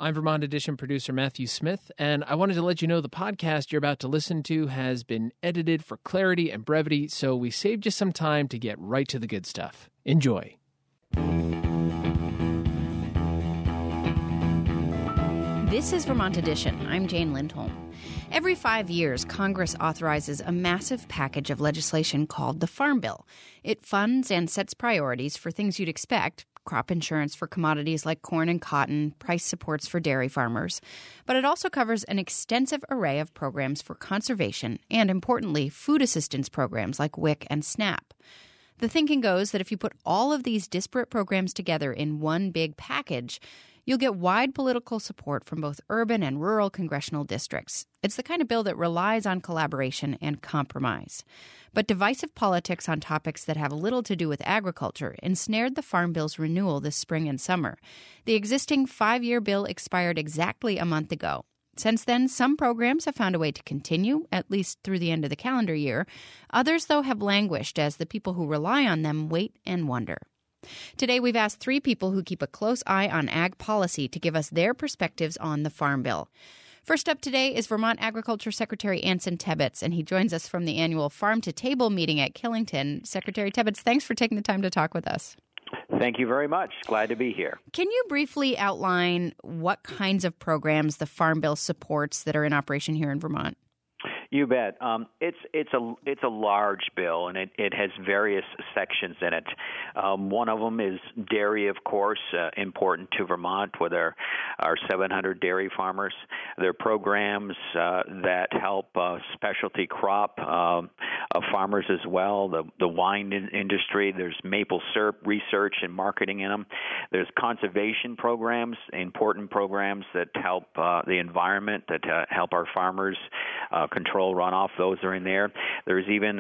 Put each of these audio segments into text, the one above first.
I'm Vermont Edition producer Matthew Smith, and I wanted to let you know the podcast you're about to listen to has been edited for clarity and brevity, so we saved you some time to get right to the good stuff. Enjoy. This is Vermont Edition. I'm Jane Lindholm. Every 5 years, Congress authorizes a massive package of legislation called the Farm Bill. It funds and sets priorities for things you'd expect: crop insurance for commodities like corn and cotton, price supports for dairy farmers. But it also covers an extensive array of programs for conservation and, importantly, food assistance programs like WIC and SNAP. The thinking goes that if you put all of these disparate programs together in one big package, you'll get wide political support from both urban and rural congressional districts. It's the kind of bill that relies on collaboration and compromise. But divisive politics on topics that have little to do with agriculture ensnared the Farm Bill's renewal this spring and summer. The existing 5-year bill expired exactly a month ago. Since then, some programs have found a way to continue, at least through the end of the calendar year. Others, though, have languished as the people who rely on them wait and wonder. Today, we've asked 3 people who keep a close eye on ag policy to give us their perspectives on the Farm Bill. First up today is Vermont Agriculture Secretary Anson Tebbetts, and he joins us from the annual Farm to Table meeting at Killington. Secretary Tebbetts, thanks for taking the time to talk with us. Thank you very much. Glad to be here. Can you briefly outline what kinds of programs the Farm Bill supports that are in operation here in Vermont? You bet. It's a large bill, and it has various sections in it. One of them is dairy, of course, important to Vermont with our 700 dairy farmers. There are programs that help specialty crop farmers as well. The wine industry. There's maple syrup research and marketing in them. There's conservation programs, important programs that help the environment, that help our farmers control runoff. Those are in there. There's even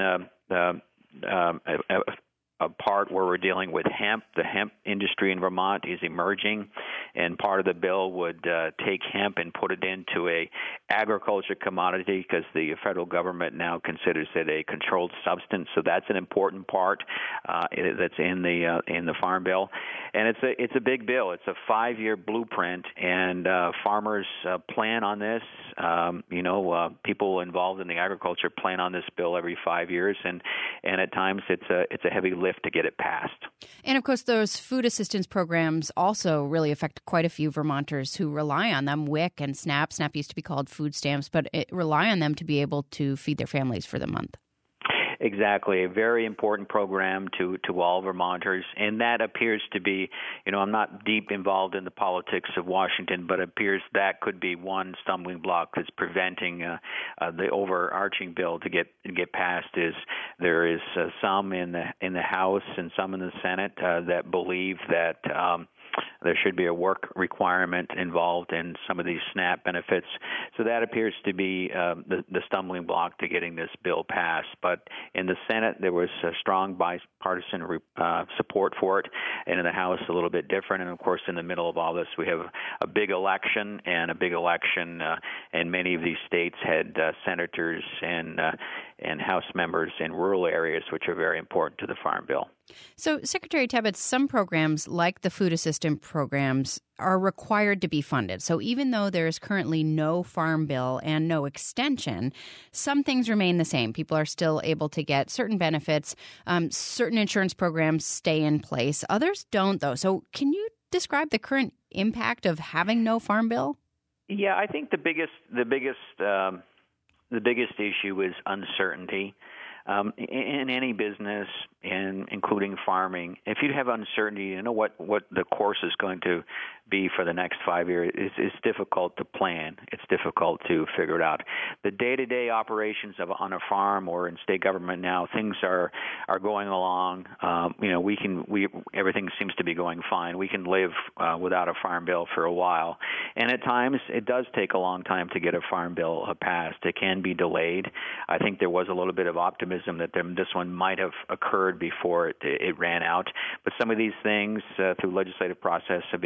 a part where we're dealing with hemp. The hemp industry in Vermont is emerging, and part of the bill would take hemp and put it into a agriculture commodity because the federal government now considers it a controlled substance. So that's an important part that's in the Farm Bill, and it's a big bill. It's a 5-year blueprint, and farmers plan on this. People involved in the agriculture plan on this bill every 5 years, and at times it's a heavy lift to get it passed. And of course, those food assistance programs also really affect quite a few Vermonters who rely on them. WIC and SNAP. SNAP used to be called food stamps, but rely on them to be able to feed their families for the month. Exactly. A very important program to all Vermonters. And that appears to be, I'm not deep involved in the politics of Washington, but it appears that could be one stumbling block that's preventing the overarching bill to get passed. There is some in the House and some in the Senate that believe that there should be a work requirement involved in some of these SNAP benefits. So that appears to be the stumbling block to getting this bill passed. But in the Senate, there was a strong bipartisan support for it, and in the House, a little bit different. And, of course, in the middle of all this, we have a big election, and many of these states had senators and House members in rural areas, which are very important to the Farm Bill. So, Secretary Tebbetts, some programs, like the food assistance programs, are required to be funded. So even though there is currently no Farm Bill and no extension, some things remain the same. People are still able to get certain benefits. Certain insurance programs stay in place. Others don't, though. So can you describe the current impact of having no Farm Bill? Yeah, I think the biggest issue is uncertainty. In any business, and including farming, if you have uncertainty, you know what the course is going to be for the next 5 years. It's difficult to plan. It's difficult to figure it out. The day-to-day operations on a farm or in state government now, things are going along. Everything seems to be going fine. We can live without a Farm Bill for a while, and at times it does take a long time to get a Farm Bill passed. It can be delayed. I think there was a little bit of optimism that this one might have occurred before it ran out. But some of these things through legislative process have been reauthorized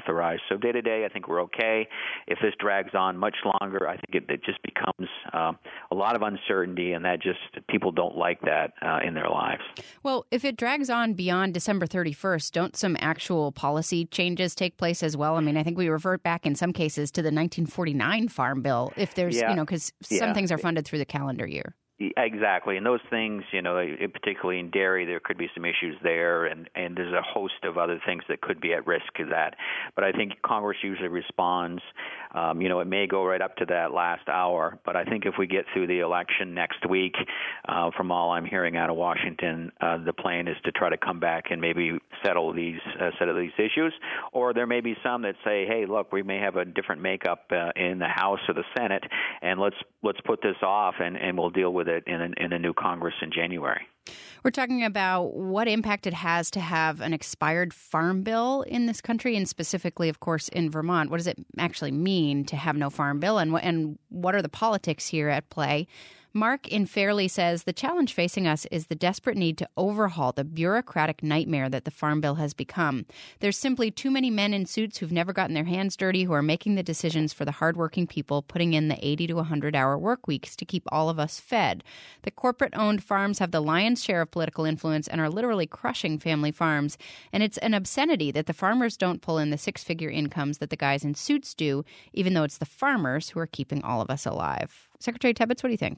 authorized. So day to day, I think we're okay. If this drags on much longer, I think it just becomes a lot of uncertainty, and that just people don't like that in their lives. Well, if it drags on beyond December 31st, don't some actual policy changes take place as well? I mean, I think we revert back in some cases to the 1949 Farm Bill, if there's, because some things are funded through the calendar year. Exactly, and those things, particularly in dairy, there could be some issues there, and there's a host of other things that could be at risk of that. But I think Congress usually responds. It may go right up to that last hour, but I think if we get through the election next week, from all I'm hearing out of Washington, the plan is to try to come back and maybe settle these issues. Or there may be some that say, hey, look, we may have a different makeup in the House or the Senate, and let's put this off, and we'll deal with it in a new Congress in January. We're talking about what impact it has to have an expired farm bill in this country, and specifically, of course, in Vermont. What does it actually mean to have no farm bill, and what are the politics here at play? Mark in Fairleigh says the challenge facing us is the desperate need to overhaul the bureaucratic nightmare that the Farm Bill has become. There's simply too many men in suits who've never gotten their hands dirty who are making the decisions for the hardworking people putting in the 80 to 100-hour work weeks to keep all of us fed. The corporate-owned farms have the lion's share of political influence and are literally crushing family farms. And it's an obscenity that the farmers don't pull in the six-figure incomes that the guys in suits do, even though it's the farmers who are keeping all of us alive. Secretary Tebbetts, what do you think?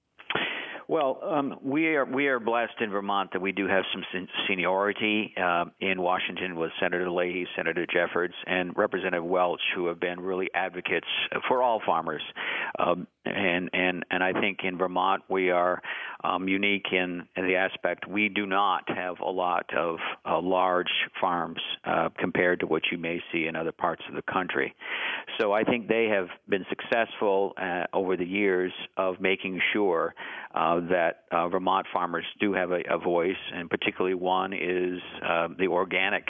Well, we are blessed in Vermont that we do have some seniority in Washington with Senator Leahy, Senator Jeffords, and Representative Welch, who have been really advocates for all farmers. And I think in Vermont we are unique in the aspect we do not have a lot of large farms compared to what you may see in other parts of the country. So I think they have been successful over the years of making sure that Vermont farmers do have a voice, and particularly one is the organic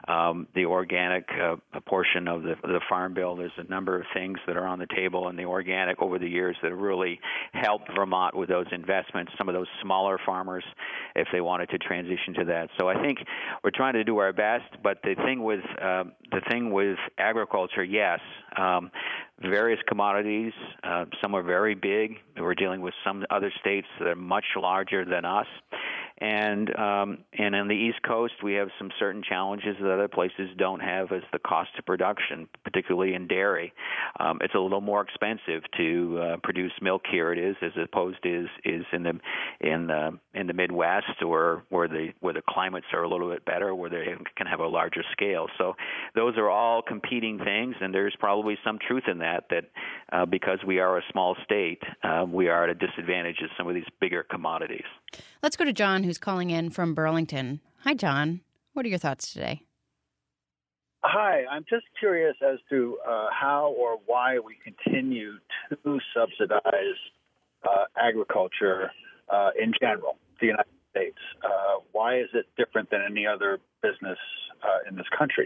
portion of the Farm Bill. There's a number of things that are on the table in the organic over the years that have really helped Vermont with those investments, some of those smaller farmers, if they wanted to transition to that. So I think we're trying to do our best, but the thing with agriculture, yes, various commodities, some are very big. We're dealing with some other states that are much larger than us. And on the East Coast, we have some certain challenges that other places don't have, as the cost of production, particularly in dairy. It's a little more expensive to produce milk here. It is, as opposed to is in the Midwest, or where the climates are a little bit better, where they can have a larger scale. So those are all competing things, and there's probably some truth in that because we are a small state, we are at a disadvantage of some of these bigger commodities. Let's go to John, who's calling in from Burlington. Hi, John. What are your thoughts today? Hi. I'm just curious as to how or why we continue to subsidize agriculture in general, the United States. Why is it different than any other business in this country?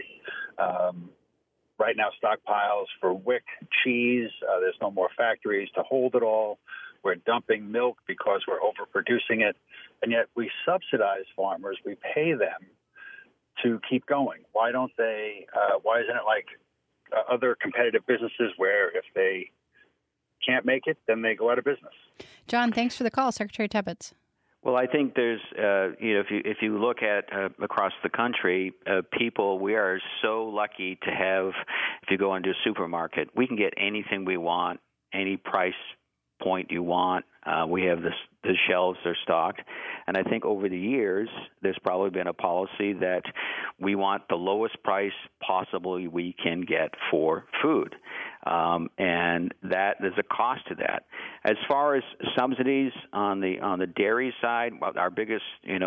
Right now, stockpiles for WIC cheese, there's no more factories to hold it all. We're dumping milk because we're overproducing it, and yet we subsidize farmers. We pay them to keep going. Why don't they? Why isn't it like other competitive businesses where if they can't make it, then they go out of business? John, thanks for the call. Secretary Tebbetts. Well, I think there's, if you look at across the country, we are so lucky to have. If you go into a supermarket, we can get anything we want, any price point you want. We have the shelves are stocked, and I think over the years there's probably been a policy that we want the lowest price possibly we can get for food, and that there's a cost to that. As far as subsidies on the dairy side, our biggest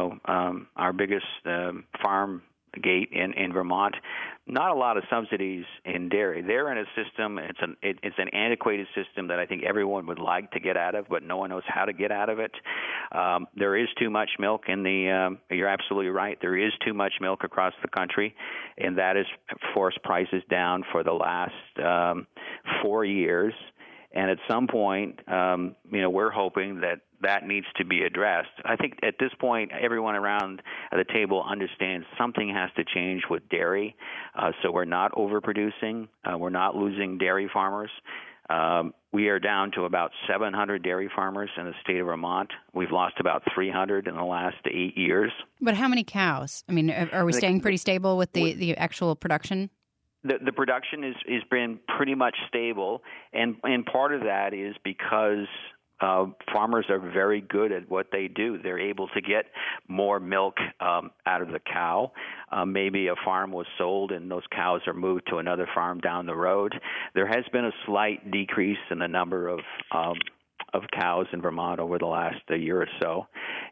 farm gate in Vermont, not a lot of subsidies in dairy. They're in a system. It's an antiquated system that I think everyone would like to get out of, but no one knows how to get out of it. There is too much milk in the. You're absolutely right. There is too much milk across the country, and that has forced prices down for the last 4 years. And at some point, we're hoping that that needs to be addressed. I think at this point, everyone around the table understands something has to change with dairy, so we're not overproducing. We're not losing dairy farmers. We are down to about 700 dairy farmers in the state of Vermont. We've lost about 300 in the last 8 years. But how many cows? I mean, are we staying pretty stable with the actual production? The production is been pretty much stable, and part of that is because farmers are very good at what they do. They're able to get more milk out of the cow. Maybe a farm was sold and those cows are moved to another farm down the road. There has been a slight decrease in the number of cows in Vermont over the last year or so,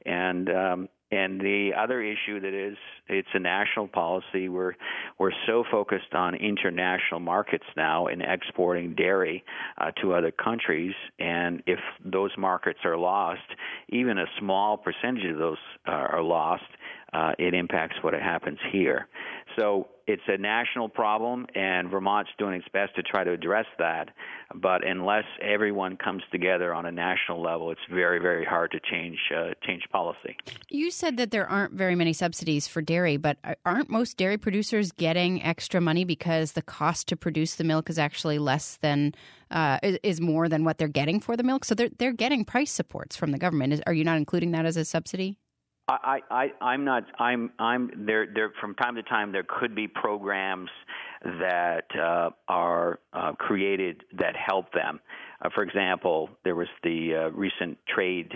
and the other issue that is, it's a national policy. We're so focused on international markets now and exporting dairy to other countries, and if those markets are lost, even a small percentage of those are lost, it impacts what happens here. So it's a national problem, and Vermont's doing its best to try to address that. But unless everyone comes together on a national level, it's very, very hard to change policy. You said that there aren't very many subsidies for dairy, but aren't most dairy producers getting extra money because the cost to produce the milk is actually less than is more than what they're getting for the milk? So they're getting price supports from the government. Are you not including that as a subsidy? I'm not. I'm there. From time to time, there could be programs that are created that help them. For example, there was the recent trade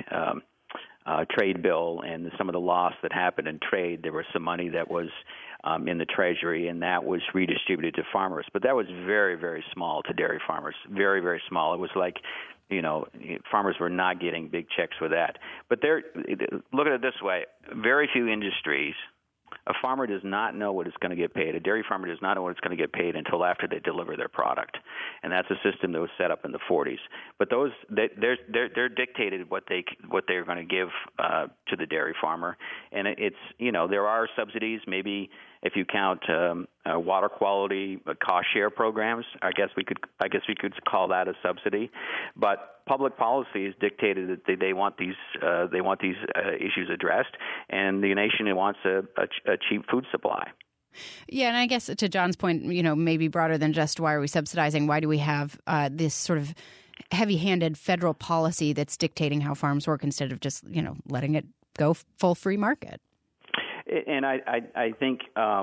bill, and some of the loss that happened in trade. There was some money that was in the Treasury, and that was redistributed to farmers. But that was very, very small to dairy farmers. Very, very small. It was like, farmers were not getting big checks for that. But look at it this way. Very few industries, a farmer does not know what it's going to get paid. A dairy farmer does not know what it's going to get paid until after they deliver their product. And that's a system that was set up in the 40s. But they're dictated what they're going to give to the dairy farmer. And it's, there are subsidies, maybe if you count water quality cost share programs, I guess we could call that a subsidy. But public policy has dictated that they want these issues addressed, and the nation wants a cheap food supply. Yeah, and I guess to John's point, maybe broader than just why are we subsidizing? Why do we have this sort of heavy-handed federal policy that's dictating how farms work instead of just letting it go full free market? And I think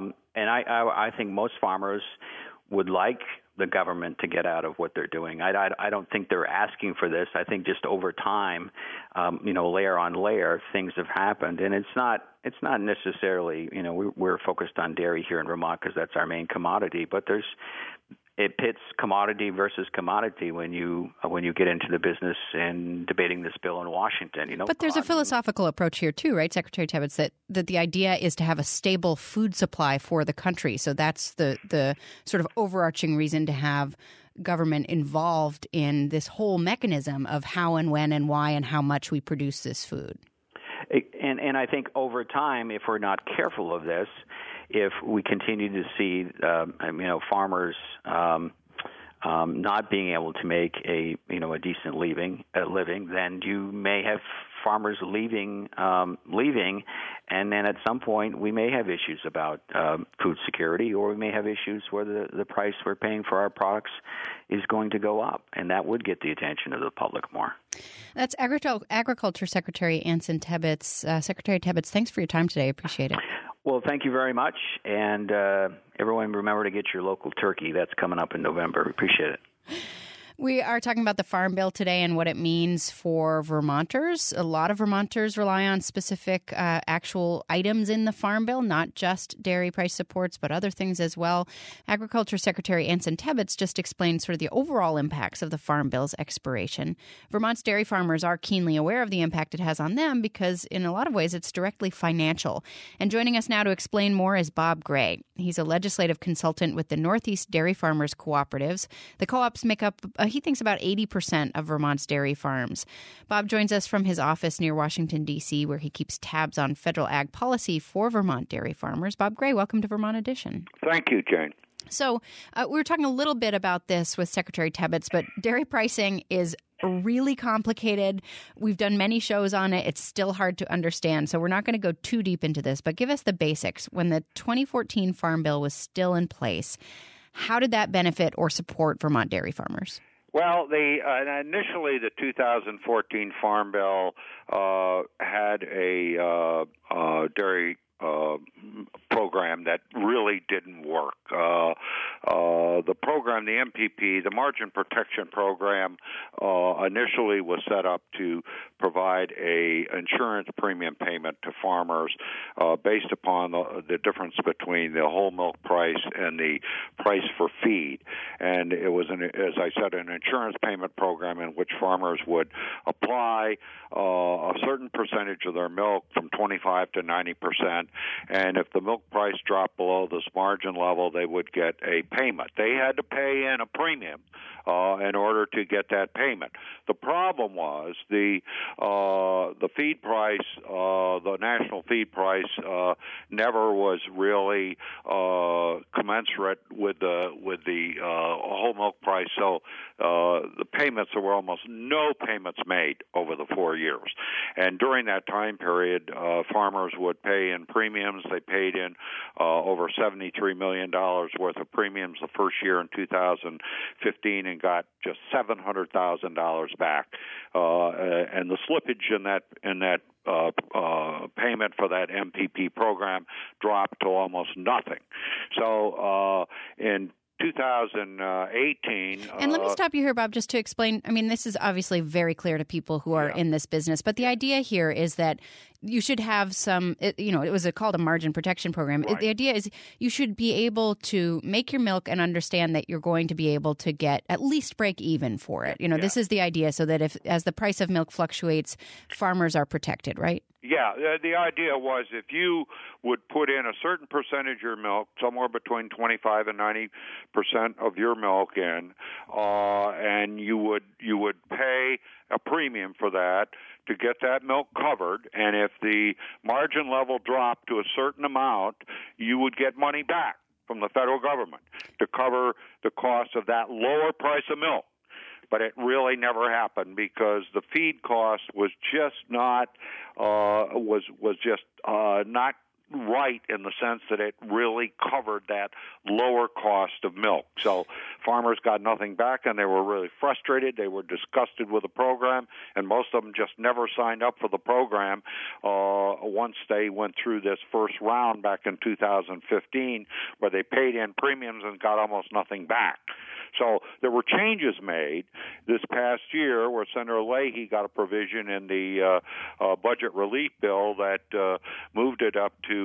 I think most farmers would like the government to get out of what they're doing. I don't think they're asking for this. I think just over time, layer on layer, things have happened, and it's not necessarily we're focused on dairy here in Vermont because that's our main commodity, but it pits commodity versus commodity when you get into the business and debating this bill in Washington. But there's a philosophical approach here too, right, Secretary Tebbetts, that the idea is to have a stable food supply for the country. So that's the sort of overarching reason to have government involved in this whole mechanism of how and when and why and how much we produce this food. And I think over time, if we're not careful of this, if we continue to see, farmers not being able to make a decent living, then you may have farmers leaving, and then at some point we may have issues about food security, or we may have issues where the price we're paying for our products is going to go up, and that would get the attention of the public more. That's Agriculture Secretary Anson Tebbetts. Secretary Tebbetts, thanks for your time today. I appreciate it. Well, thank you very much, and everyone remember to get your local turkey. That's coming up in November. We appreciate it. We are talking about the Farm Bill today and what it means for Vermonters. A lot of Vermonters rely on specific actual items in the Farm Bill, not just dairy price supports, but other things as well. Agriculture Secretary Anson Tebbetts just explained sort of the overall impacts of the Farm Bill's expiration. Vermont's dairy farmers are keenly aware of the impact it has on them because in a lot of ways it's directly financial. And joining us now to explain more is Bob Gray. He's a legislative consultant with the Northeast Dairy Farmers Cooperatives. The co-ops make up he thinks about 80% of Vermont's dairy farms. Bob joins us from his office near Washington, D.C., where he keeps tabs on federal ag policy for Vermont dairy farmers. Bob Gray, welcome to Vermont Edition. Thank you, Jane. So we were talking a little bit about this with Secretary Tebbetts, but dairy pricing is really complicated. We've done many shows on it. It's still hard to understand. So we're not going to go too deep into this, but give us the basics. When the 2014 Farm Bill was still in place, how did that benefit or support Vermont dairy farmers? Well, initially the 2014 Farm Bill had a dairy program that really didn't work. The program, the MPP, the Margin Protection Program, initially was set up to provide a insurance premium payment to farmers based upon the difference between the whole milk price and the price for feed. And it was, as I said, an insurance payment program in which farmers would apply a certain percentage of their milk from 25 to 90%. And if the milk price dropped below this margin level, they would get a payment. They had to pay in a premium in order to get that payment. The problem was the feed price, the national feed price, never was really commensurate with the whole milk price. So the payments, there were almost no payments made over the 4 years. And during that time period, farmers would pay in premiums. They paid in over $73 million worth of premiums the first year in 2015 and got just $700,000 back. And the slippage in that payment for that MPP program dropped to almost nothing. So in 2018. And let me stop you here, Bob, just to explain. I mean, this is obviously very clear to people who are in this business, but the idea here is that you should have some, it was called a margin protection program. Right. The idea is you should be able to make your milk and understand that you're going to be able to get at least break even for it. This is the idea, so that as the price of milk fluctuates, farmers are protected, right? Yeah, the idea was if you would put in a certain percentage of your milk, somewhere between 25 and 90% of your milk in, and you would pay a premium for that to get that milk covered, and if the margin level dropped to a certain amount, you would get money back from the federal government to cover the cost of that lower price of milk. But it really never happened because the feed cost was just not not right in the sense that it really covered that lower cost of milk. So farmers got nothing back, and they were really frustrated. They were disgusted with the program, and most of them just never signed up for the program once they went through this first round back in 2015, where they paid in premiums and got almost nothing back. So there were changes made this past year where Senator Leahy got a provision in the budget relief bill that moved it up to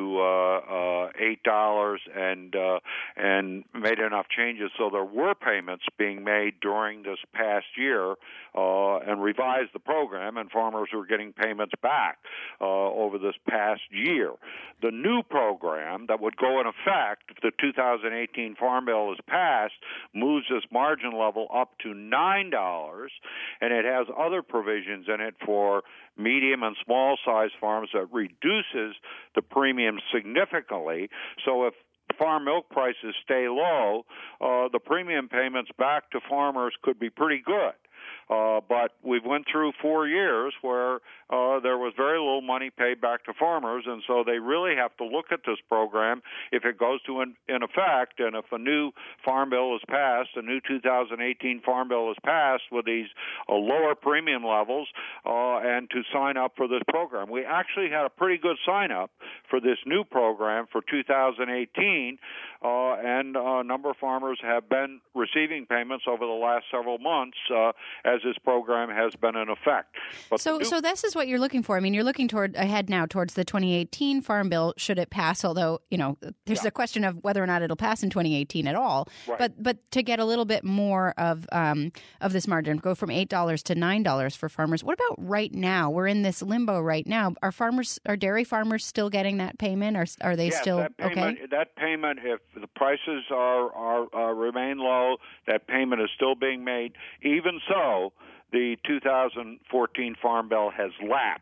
$8 and made enough changes so there were payments being made during this past year and revised the program, and farmers were getting payments back over this past year. The new program that would go in effect if the 2018 Farm Bill is passed moves this margin level up to $9, and it has other provisions in it for medium and small size farms that reduces the premium significantly. So if farm milk prices stay low, the premium payments back to farmers could be pretty good. But we've went through 4 years where there was very little money paid back to farmers, and so they really have to look at this program if it goes to in effect, and if a new Farm Bill is passed, a new 2018 Farm Bill is passed with these lower premium levels, and to sign up for this program. We actually had a pretty good sign-up for this new program for 2018, and a number of farmers have been receiving payments over the last several months as this program has been in effect. But so this is what you're looking for. I mean, you're looking ahead now towards the 2018 Farm Bill, should it pass, although, there's a question of whether or not it'll pass in 2018 at all. Right. But to get a little bit more of this margin, go from $8 to $9 for farmers. What about right now? We're in this limbo right now. Are dairy farmers still getting that payment? Are they still okay? That payment, if the prices are remain low, that payment is still being made. Even so, the 2014 Farm Bill has lapsed.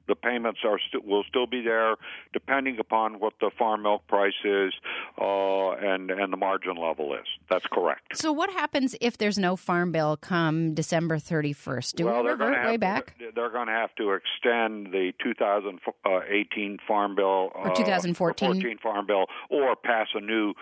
The payments will still be there, depending upon what the farm milk price is and the margin level is. That's correct. So what happens if there's no farm bill come December 31st? Do we revert way back? They're going to have to extend the 2018 farm bill or 2014 farm bill, or pass a new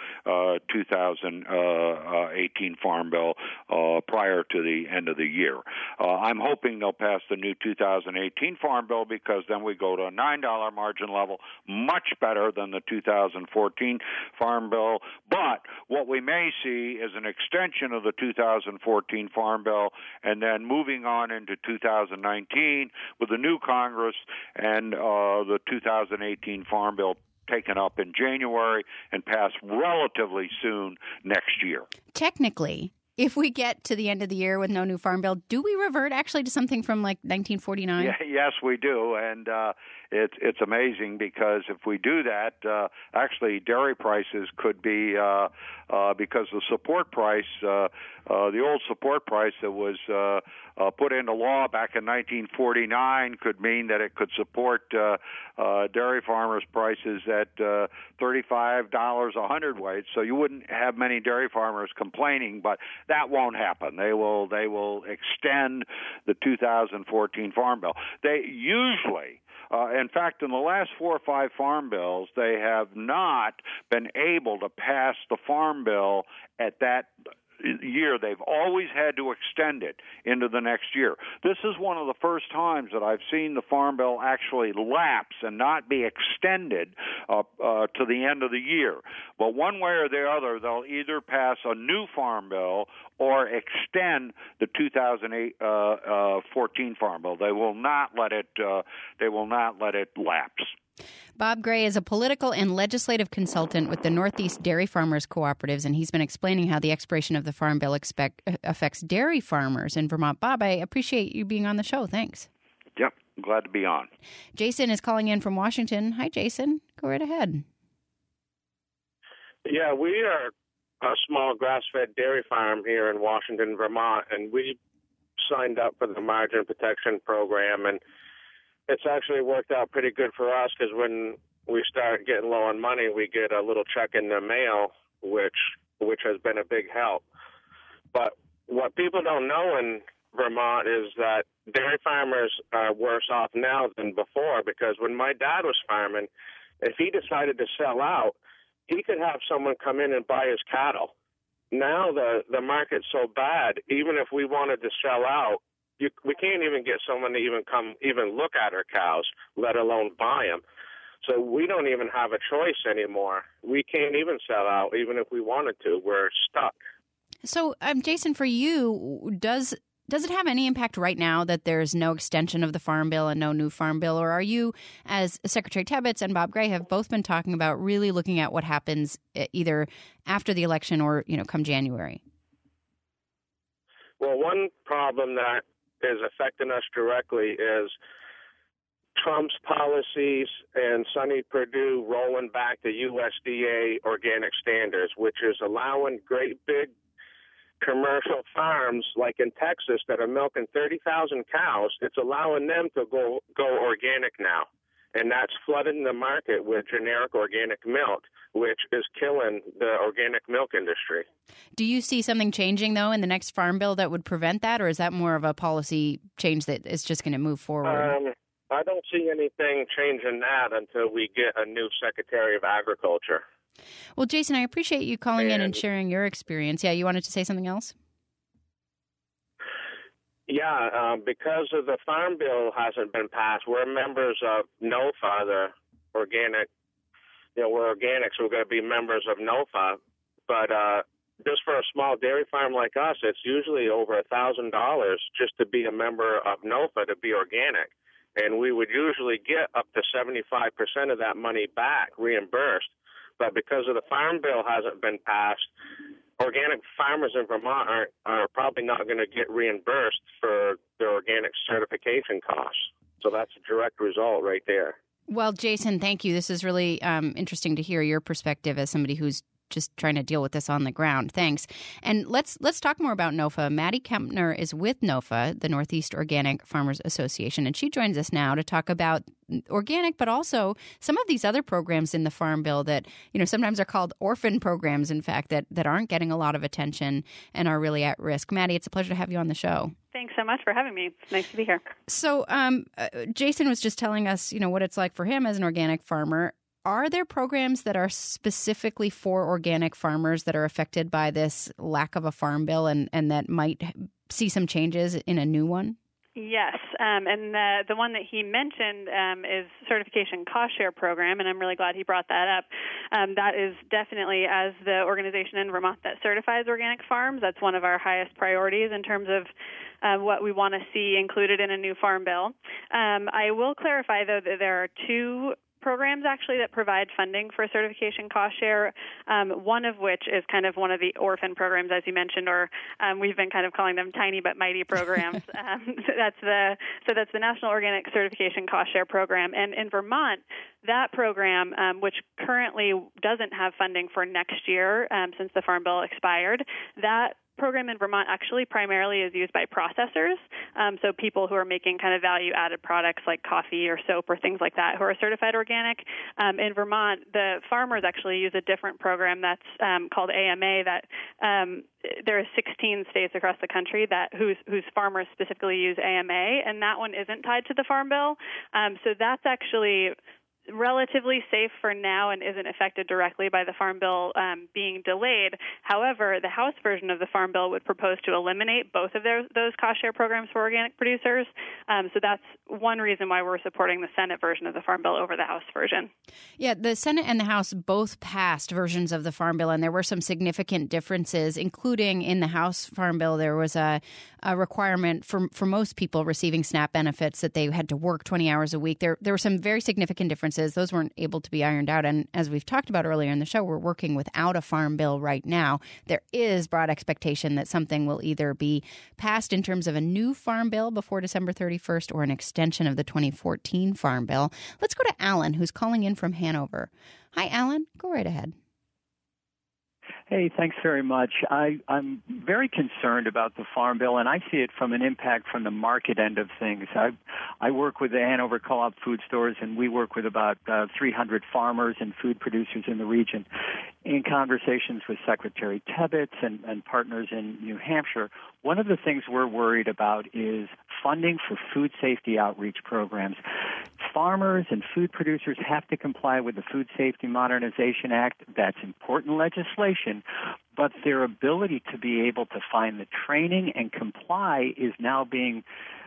2018 farm bill prior to the end of the year. I'm hoping they'll pass the new 2018 farm bill, because then we go to a $9 margin level, much better than the 2014 farm bill. But what we may see is an extension of the 2014 farm bill, and then moving on into 2019 with the new Congress and the 2018 farm bill taken up in January and passed relatively soon next year. Technically, if we get to the end of the year with no new farm bill, do we revert actually to something from like 1949? Yeah, yes, we do, and it's amazing, because if we do that, actually dairy prices could be because the support price, the old support price that was put into law back in 1949, could mean that it could support dairy farmers' prices at $35 a hundredweight. So you wouldn't have many dairy farmers complaining, but that won't happen. They will extend the 2014 farm bill. They usually. In fact, in the last 4 or 5 farm bills, they have not been able to pass the farm bill at that year. They've always had to extend it into the next year. This is one of the first times that I've seen the farm bill actually lapse and not be extended to the end of the year. But one way or the other, they'll either pass a new farm bill or extend the 2014 farm bill. They will not let it. They will not let it lapse. Bob Gray is a political and legislative consultant with the Northeast Dairy Farmers Cooperatives, and he's been explaining how the expiration of the Farm Bill affects dairy farmers in Vermont. Bob, I appreciate you being on the show. Thanks. Yep, I'm glad to be on. Jason is calling in from Washington. Hi, Jason. Go right ahead. Yeah, we are a small grass-fed dairy farm here in Washington, Vermont, and we signed up for the Margin Protection Program, and it's actually worked out pretty good for us, because when we start getting low on money, we get a little check in the mail, which has been a big help. But what people don't know in Vermont is that dairy farmers are worse off now than before, because when my dad was farming, if he decided to sell out, he could have someone come in and buy his cattle. Now the market's so bad, even if we wanted to sell out, we can't even get someone to even look at our cows, let alone buy them. So we don't even have a choice anymore. We can't even sell out, even if we wanted to. We're stuck. So, Jason, for you, does it have any impact right now that there's no extension of the Farm Bill and no new Farm Bill? Or are you, as Secretary Tebbetts and Bob Gray have both been talking about, really looking at what happens either after the election or, come January? Well, one problem that is affecting us directly is Trump's policies and Sonny Perdue rolling back the USDA organic standards, which is allowing great big commercial farms like in Texas that are milking 30,000 cows. It's allowing them to go organic now. And that's flooding the market with generic organic milk, which is killing the organic milk industry. Do you see something changing, though, in the next farm bill that would prevent that, or is that more of a policy change that is just going to move forward? I don't see anything changing that until we get a new Secretary of Agriculture. Well, Jason, I appreciate you calling in and sharing your experience. Yeah, you wanted to say something else? Yeah, because of the Farm Bill hasn't been passed, we're members of NOFA, the organic. We're organic, so we're going to be members of NOFA. But just for a small dairy farm like us, it's usually over $1,000 just to be a member of NOFA to be organic. And we would usually get up to 75% of that money back reimbursed. But because of the Farm Bill hasn't been passed, organic farmers in Vermont are probably not going to get reimbursed for their organic certification costs. So that's a direct result right there. Well, Jason, thank you. This is really interesting to hear your perspective as somebody who's just trying to deal with this on the ground. Thanks. And let's talk more about NOFA. Maddie Kempner is with NOFA, the Northeast Organic Farmers Association, and she joins us now to talk about organic, but also some of these other programs in the Farm Bill that, sometimes are called orphan programs, in fact, that aren't getting a lot of attention and are really at risk. Maddie, it's a pleasure to have you on the show. Thanks so much for having me. It's nice to be here. So Jason was just telling us, what it's like for him as an organic farmer. Are there programs that are specifically for organic farmers that are affected by this lack of a farm bill and that might see some changes in a new one? Yes, and the one that he mentioned is Certification Cost Share Program, and I'm really glad he brought that up. That is definitely, as the organization in Vermont that certifies organic farms, that's one of our highest priorities in terms of what we want to see included in a new farm bill. I will clarify, though, that there are two programs actually that provide funding for certification cost share, one of which is kind of one of the orphan programs, as you mentioned, or we've been kind of calling them tiny but mighty programs. That's the National Organic Certification Cost Share Program. And in Vermont, that program, which currently doesn't have funding for next year since the Farm Bill expired, that program in Vermont actually primarily is used by processors, so people who are making kind of value-added products like coffee or soap or things like that who are certified organic. In Vermont, the farmers actually use a different program that's called AMA. That there are 16 states across the country whose farmers specifically use AMA, and that one isn't tied to the Farm Bill. So that's actually relatively safe for now and isn't affected directly by the Farm Bill being delayed. However, the House version of the Farm Bill would propose to eliminate both of those cost share programs for organic producers. So that's one reason why we're supporting the Senate version of the Farm Bill over the House version. Yeah, the Senate and the House both passed versions of the Farm Bill, and there were some significant differences, including in the House Farm Bill, there was a requirement for most people receiving SNAP benefits that they had to work 20 hours a week. There were some very significant differences. Those weren't able to be ironed out. And as we've talked about earlier in the show, we're working without a farm bill right now. There is broad expectation that something will either be passed in terms of a new farm bill before December 31st or an extension of the 2014 farm bill. Let's go to Alan, who's calling in from Hanover. Hi, Alan. Go right ahead. Hey, thanks very much. I'm very concerned about the Farm Bill, and I see it from an impact from the market end of things. I work with the Hanover Co-op food stores, and we work with about 300 farmers and food producers in the region. In conversations with Secretary Tebbetts and partners in New Hampshire, one of the things we're worried about is funding for food safety outreach programs. Farmers and food producers have to comply with the Food Safety Modernization Act. That's important legislation, but their ability to be able to find the training and comply is now being,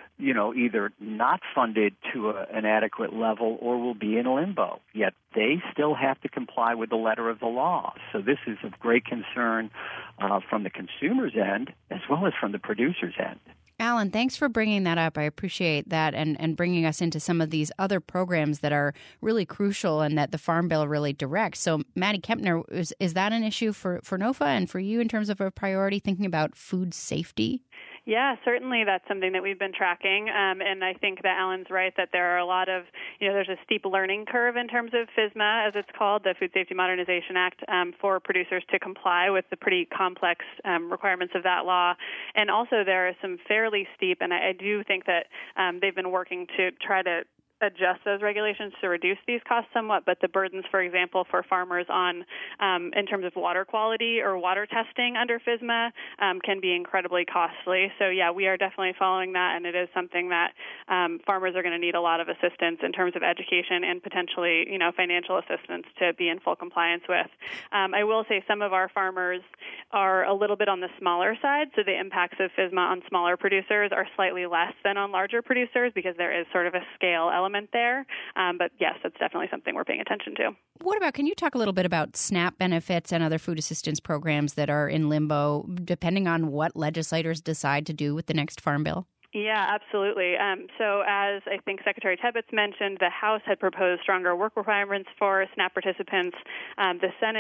either not funded to an adequate level or will be in limbo. Yet they still have to comply with the letter of the law. So this is of great concern from the consumer's end as well as from the producer's end. Alan, thanks for bringing that up. I appreciate that and bringing us into some of these other programs that are really crucial and that the Farm Bill really directs. So, Maddie Kempner, is that an issue for NOFA and for you in terms of a priority, thinking about food safety? Yeah, certainly that's something that we've been tracking, and I think that Alan's right that there are a lot of, there's a steep learning curve in terms of FSMA, as it's called, the Food Safety Modernization Act, for producers to comply with the pretty complex requirements of that law. And also there are some fairly steep, and I do think that they've been working to try to adjust those regulations to reduce these costs somewhat, but the burdens, for example, for farmers on in terms of water quality or water testing under FSMA can be incredibly costly. So, yeah, we are definitely following that, and it is something that farmers are going to need a lot of assistance in terms of education and potentially, financial assistance to be in full compliance with. I will say some of our farmers are a little bit on the smaller side, so the impacts of FSMA on smaller producers are slightly less than on larger producers because there is sort of a scale element there. But yes, that's definitely something we're paying attention to. What about, can you talk a little bit about SNAP benefits and other food assistance programs that are in limbo, depending on what legislators decide to do with the next Farm Bill? Yeah, absolutely. So as I think Secretary Tebbetts mentioned, the House had proposed stronger work requirements for SNAP participants. The Senate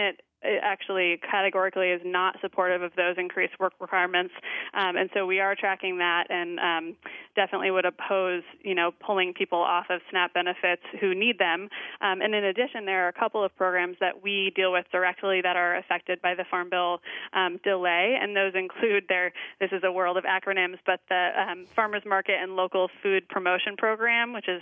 it actually categorically is not supportive of those increased work requirements. And so we are tracking that and definitely would oppose, pulling people off of SNAP benefits who need them. And in addition, there are a couple of programs that we deal with directly that are affected by the Farm Bill delay, and those include this is a world of acronyms, but the Farmers Market and Local Food Promotion Program, which is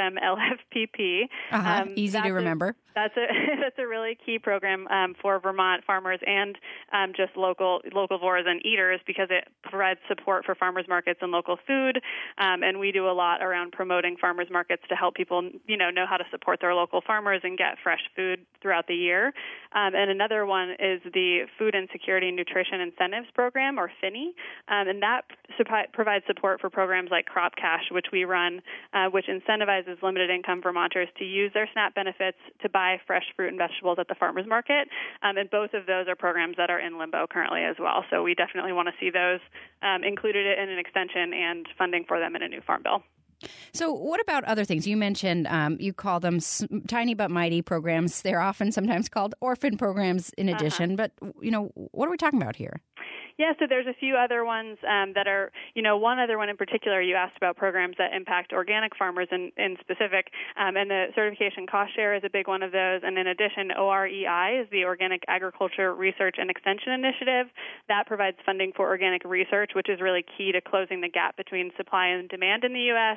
FMLFPP. Easy to remember. That's a really key program for Vermont farmers and just locavores and eaters, because it provides support for farmers markets and local food. And we do a lot around promoting farmers markets to help people, know how to support their local farmers and get fresh food throughout the year. And another one is the Food Insecurity Nutrition Incentives Program, or FINI, and that provides support for programs like Crop Cash, which we run, which incentivizes limited income Vermonters to use their SNAP benefits to buy fresh fruit and vegetables at the farmers market. And both of those are programs that are in limbo currently as well. So we definitely want to see those included in an extension and funding for them in a new Farm Bill. So what about other things? You mentioned you call them tiny but mighty programs. They're often sometimes called orphan programs in addition. But, what are we talking about here? Yeah, so there's a few other ones that are, one other one in particular, you asked about programs that impact organic farmers in specific, and the certification cost share is a big one of those. And in addition, OREI is the Organic Agriculture Research and Extension Initiative. That provides funding for organic research, which is really key to closing the gap between supply and demand in the U.S.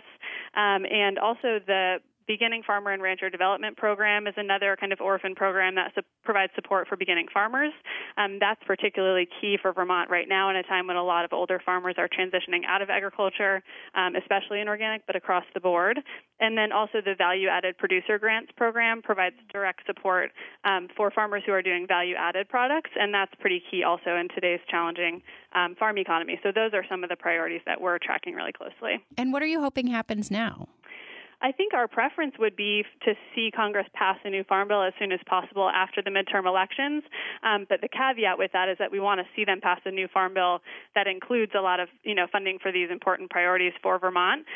And also the Beginning Farmer and Rancher Development Program is another kind of orphan program that provides support for beginning farmers. That's particularly key for Vermont right now in a time when a lot of older farmers are transitioning out of agriculture, especially in organic, but across the board. And then also the Value-Added Producer Grants Program provides direct support for farmers who are doing value-added products, and that's pretty key also in today's challenging farm economy. So those are some of the priorities that we're tracking really closely. And what are you hoping happens now? I think our preference would be to see Congress pass a new Farm Bill as soon as possible after the midterm elections. But the caveat with that is that we want to see them pass a new Farm Bill that includes a lot of, funding for these important priorities for Vermont.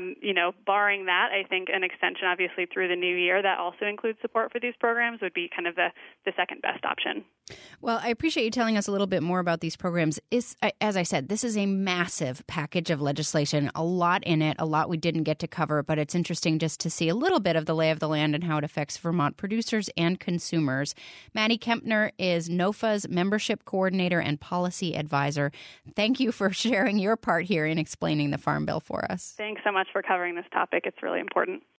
Barring that, I think an extension, obviously, through the new year that also includes support for these programs would be kind of the second best option. Well, I appreciate you telling us a little bit more about these programs. As I said, this is a massive package of legislation, a lot in it, a lot we didn't get to cover, but it's interesting just to see a little bit of the lay of the land and how it affects Vermont producers and consumers. Maddie Kempner is NOFA's membership coordinator and policy advisor. Thank you for sharing your part here in explaining the Farm Bill for us. Thanks so much for covering this topic. It's really important.